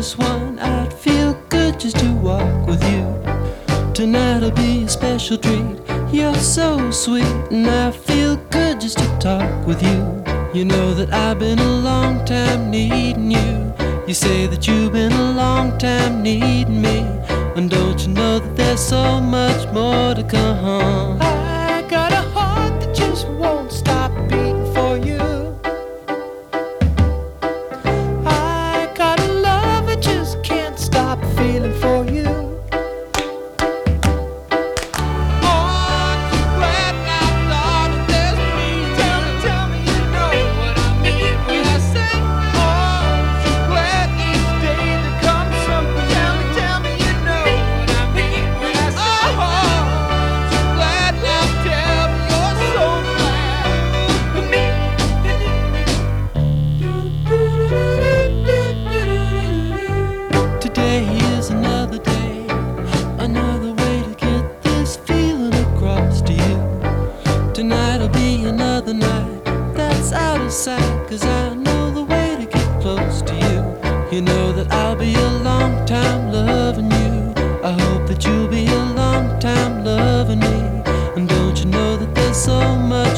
this one, I'd feel good just to walk with you. Tonight'll be a special treat. You're so sweet, and I feel good just to talk with you. You know that I've been a long time needing you. You say that you've been a long time needing me. And don't you know that there's so much more to come? I got a heart that just won't stop beating for you. I got a love that just can't stop feeling for you. Today is another day, another way to get this feeling across to you. Tonight'll be another night that's out of sight, 'cause I know the way to get close to you. You know that I'll be a long time loving you. I hope that you'll be a long time loving me. And don't you know that there's so much